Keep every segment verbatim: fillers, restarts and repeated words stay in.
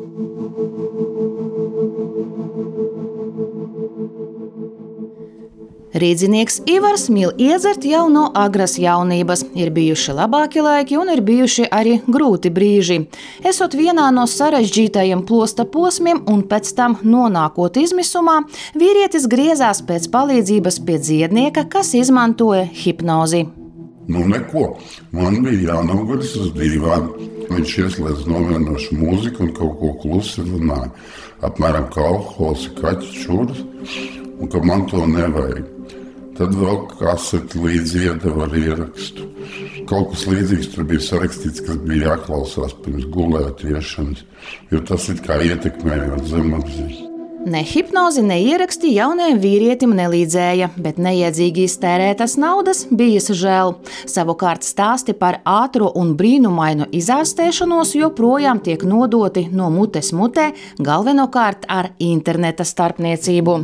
Rīdzinieks Ivars mīl iedzert jau no agras jaunības. Ir bijuši labāki laiki un ir bijuši arī grūti brīži. Esot vienā no sarežģītajiem plosta posmiem un pēc tam nonākot izmisumā, vīrietis griezās pēc palīdzības pie dziednieka, kas izmantoja hipnozi. Nu neko, man bija jānoguļas uz dīvānu. Viņš ieslēdz nomierinošu mūziku un kaut ko klusi runāja. Apmēram kā alkohols ir kaķis čūras un ka man to nevajag. Tad vēl kaseti līdzi iedeva ar ierakstu. Kaut kas līdzīgs tur bija sarakstīts, kas bija jāklausās pirms gulēt iešanas, jo tas it kā ietekmējot zemapziņu. Ne hipnozi, ne ieraksti jaunajam vīrietim nelīdzēja, bet neiedzīgi iztērētas naudas bijis žēl. Savukārt stāsti par ātro un brīnumainu izārstēšanos joprojām tiek nodoti no mutes mutē, galvenokārt ar interneta starpniecību.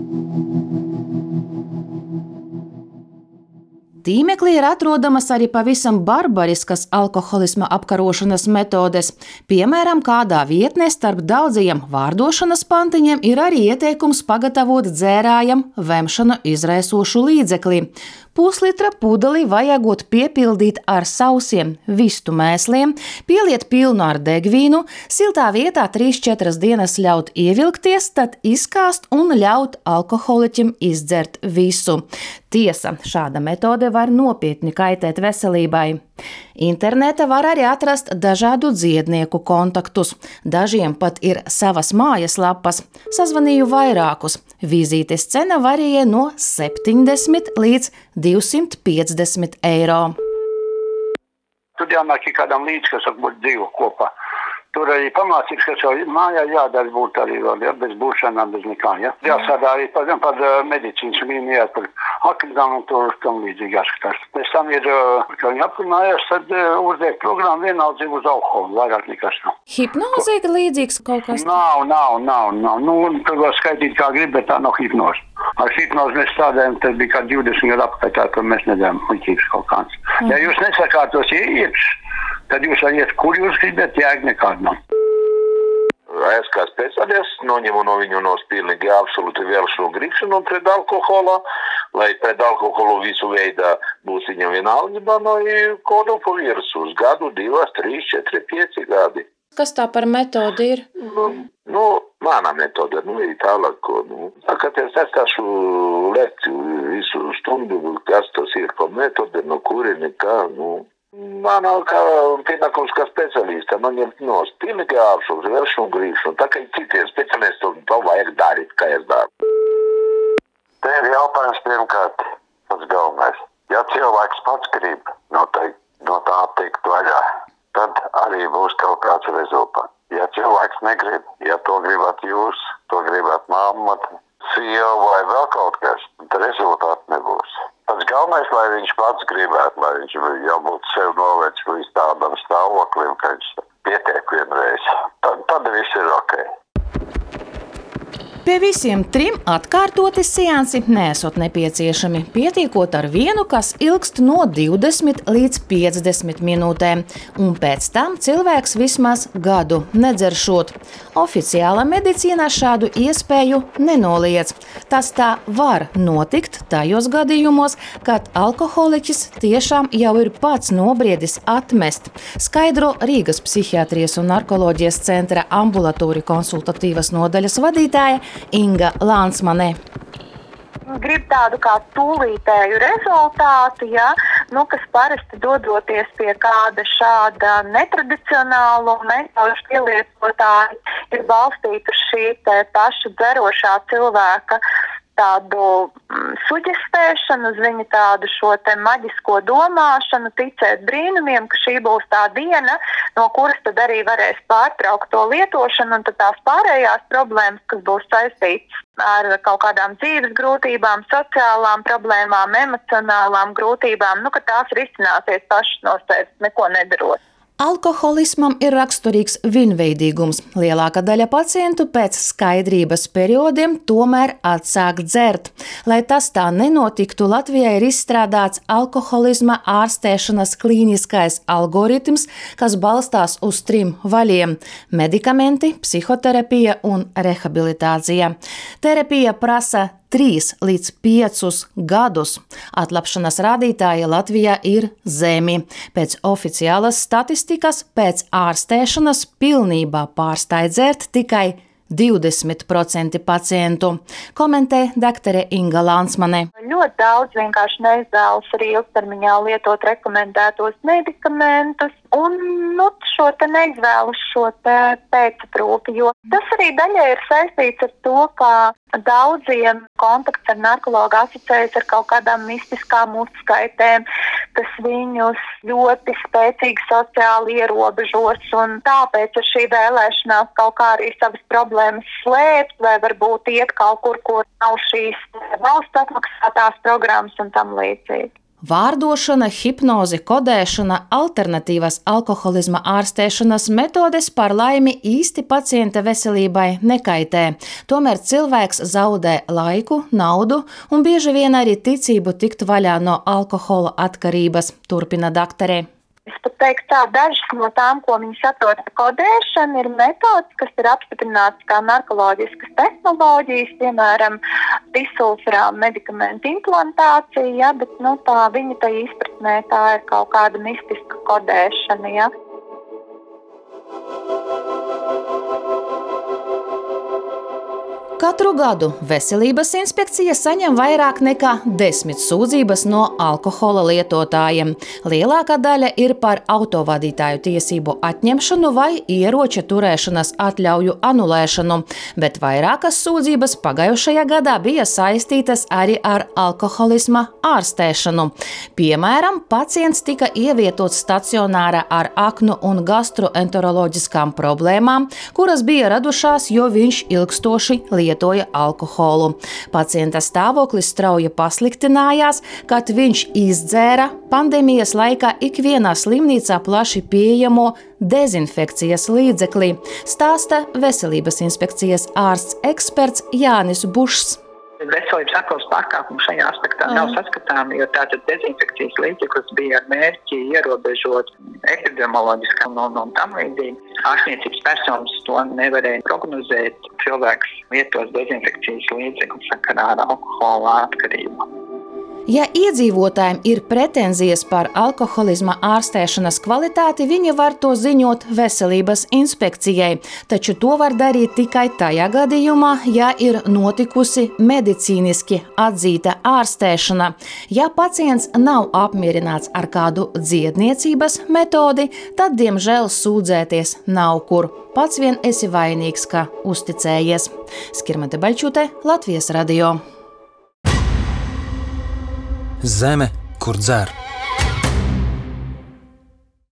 Tīmeklī ir atrodamas arī pavisam barbariskas alkoholisma apkarošanas metodes. Piemēram, kādā vietnē starp daudzajiem vārdošanas pantiņiem ir arī ieteikums pagatavot dzērājam vemšanu izraisošu līdzekli. Puslitra pudeli vajagot piepildīt ar sausiem vistu mēsliem, pieliet pilnu ar degvīnu, siltā vietā trīs četras dienas ļaut ievilkties, tad izkāst un ļaut alkoholiķim izdzert visu. Tiesa, šāda metode var nopietni kaitēt veselībai. Internetā var arī atrast dažādu dziednieku kontaktus. Dažiem pat ir savas mājaslapas. Sazvanīju vairākus. Vizītes cena varijē no septiņdesmit līdz divsimt piecdesmit eiro. Tur jānāk kādam līdz, kas būtu dzīvo kopā. Tur arī pamācības, kas jau mājā jādara būt arī vēl, ja, bez būšanām, bez nekā, ja. Jāsādā arī par, par medicīnas mīmijā, par akadām un tur tam līdzīgi jāskatās. Pēc tam ir, ka viņi aprunājās, tad uzliek programmu vienaldzīgi uz alkoholu, vairāk nekas nav. Hipnoze ir līdzīgs kaut kas? Nav, nav, nav, nav. Nu, tur var skaitīt kā grib, bet tā nav hipnoze. Ar hipnozi mēs strādājam, tas bija kā divdesmit gadu apskaitā, ka mēs nedējām muļķības kaut kāds. Mm. Ja jūs nesakārtos ieieps, tad jūs varat, kur jūs gribat, jēg nekādu nav. Es kā speciālists noņemu no viņu no pilnīgi absolūti vēršanu gribšanu pret alkoholu, lai pret alkoholu visu veidā būs viņam vienalga no kodu pa virsmu uz gadu, divas, trīs, četri, pieci gadi. Kas tā par metodi ir? Nu, nu mana metode, nu, ir tālāk, nu, kad es estāšu lekciju visu stundu, kas tas ir pa metode, no kuri nekā, nu, man kā pienākums kā specialista, man ir no pilnīgi absolūti vēršanu gribšanu, tā kā citiem specialistiem to vajag darīt, kā es daru. Te ir jautājums pirmkārt, pats galvenais. Ja cilvēks pats grib noteikti no tā tikt vaļā, tad arī būs kaut kāds rezultāts. Ja cilvēks negrib, ja to gribat jūs, to gribat mamma, sieva vai vēl kaut kas, tad rezultāti nebūs. Pats galvenais, lai viņš pats gribētu, lai viņš jau būtu sev novērts līdz tādam stāvoklim, ka viņš pietiek vienreiz. Tad, tad viss ir ok. Pie visiem trim atkārtoti seansi nesot nepieciešami, pietiekot ar vienu, kas ilgst no divdesmit līdz piecdesmit minūtēm, un pēc tam cilvēks vismaz gadu nedzeršot. Oficiāla medicīna šādu iespēju nenoliedz. Tas tā var notikt tajos gadījumos, kad alkoholiķis tiešām jau ir pats nobriedis atmest, skaidro Rīgas psihiatrijas un narkoloģijas centra ambulatoriju konsultatīvas nodaļas vadītāja Inga Lānsmane. Grib tādu kā tūlītēju rezultātu, ja, nu, kas parasti dodoties pie kāda šāda netradicionālu metožu pielietotāja, ir balstīta uz šī te paša dzerošā cilvēka tādu mm, suģestēšanu, uz viņa tādu šo te maģisko domāšanu, ticēt brīnumiem, ka šī būs tā diena, no kuras tad arī varēs pārtraukt to lietošanu, un tad tās pārējās problēmas, kas būs saistītas ar kaut kādām dzīves grūtībām, sociālām problēmām, emocionālām grūtībām, nu, ka tās risināsies pašas no sevis, neko nedarot. Alkoholismam ir raksturīgs vienveidīgums. Lielākā daļa pacientu pēc skaidrības periodiem tomēr atsāk dzert. Lai tas tā nenotiktu, Latvijā ir izstrādāts alkoholisma ārstēšanas klīniskais algoritms, kas balstās uz trim vaļiem – medikamenti, psihoterapija un rehabilitācija. Terapija prasa trīs līdz piecus gadus. Atlapšanas rādītāji Latvijā ir zemi. Pēc oficiālas statistikas pēc ārstēšanas pilnībā pārstāj dzert tikai divdesmit procenti pacientu, komentē doktore Inga Lansmane. Ļoti daudz vienkārši neizvēlas arī ilgtermiņā lietot rekomendētos medikamentus un nu, šo te neizvēlas šo te pēcaprūpi, jo tas arī daļai ir saistīts ar to, ka daudziem kontakts ar narkologu asociējas ar kaut kādām mistiskām uzskaitēm, kas viņus ļoti spēcīgi sociāli ierobežos, un tāpēc ar šī vēlēšanās kaut kā arī savas problēmas slēpt, vai varbūt iet kaut kur, kur nav šīs valsts atmaksātās programmas un tam līdzīgi. Vārdošana, hipnoze, kodēšana, alternatīvas alkoholisma ārstēšanas metodes par laimi īsti pacienta veselībai nekaitē. Tomēr cilvēks zaudē laiku, naudu un bieži vien arī ticību tikt vaļā no alkohola atkarības, turpina doktore. Es pat teiktu tā, dažas no tām, ko viņi saprot ar kodēšanu, ir metodas, kas ir apstiprinātas kā narkoloģiskas tehnoloģijas, piemēram, disulfirām medikamentu implantācija, ja, bet nu, tā viņa tā izpratnē tā ir kaut kāda mistiska kodēšana. Ja. Katru gadu Veselības inspekcija saņem vairāk nekā desmit sūdzības no alkohola lietotājiem. Lielākā daļa ir par autovadītāju tiesību atņemšanu vai ieroča turēšanas atļauju anulēšanu, bet vairākas sūdzības pagājušajā gadā bija saistītas arī ar alkoholisma ārstēšanu. Piemēram, pacients tika ievietots stacionārā ar aknu un gastroenteroloģiskām problēmām, kuras bija radušās, jo viņš ilgstoši lietoja alkoholu. Pacienta stāvoklis strauji pasliktinājās, kad viņš izdzēra pandēmijas laikā ikvienā slimnīcā plaši pieejamo dezinfekcijas līdzekli, stāsta Veselības inspekcijas ārsts eksperts Jānis Bušs. Veselības aklos pārkāpumi šajā aspektā nav saskatāmi, jo tātad dezinfekcijas līdzeklis bija ar mērķi ierobežot epidemioloģiskām un, un tam līdzīgi. Ārstniecības personas to nevarēja prognozēt. Cilvēks lietos dezinfekcijas līdzekli sakarā ar alkohola atkarību. Ja iedzīvotājiem ir pretenzijas par alkoholisma ārstēšanas kvalitāti, viņi var to ziņot Veselības inspekcijai, taču to var darīt tikai tajā gadījumā, ja ir notikusi medicīniski atzīta ārstēšana. Ja pacients nav apmierināts ar kādu dziedniecības metodi, tad, diemžēl, sūdzēties nav kur. Pats vien esi vainīgs, ka uzticējies. Skirmante Baļķute, Latvijas radio. Zeme, kur dzer.